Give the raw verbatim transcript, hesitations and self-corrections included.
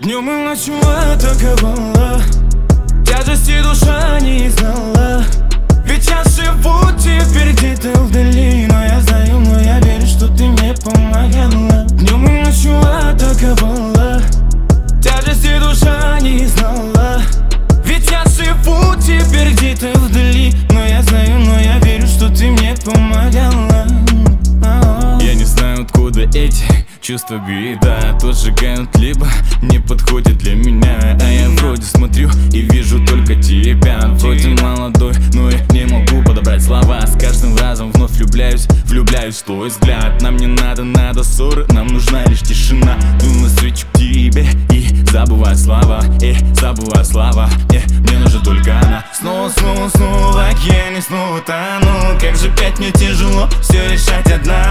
Днем и ночью атаковала, тяжести душа не знала. Ведь я живу теперь где-то вдали, но я знаю, но я верю, что ты мне помогала. Днем и ночью атаковала, тяжести душа не знала. Ведь я живу теперь где-то вдали, но я знаю, но я верю, что ты мне помогала. Я не знаю, откуда эти чувства, беда то сжигают, либо не подходит для меня. А я вроде смотрю и вижу только тебя. Вроде молодой, но я не могу подобрать слова. С каждым разом вновь влюбляюсь, влюбляюсь в твой взгляд. Нам не надо, надо ссоры, нам нужна лишь тишина. Дым свечу к тебе и забываю слова, и забываю слова, и мне нужна только она. Снова, снова, снова в океане, снова тону. Как же опять мне тяжело все решать одна.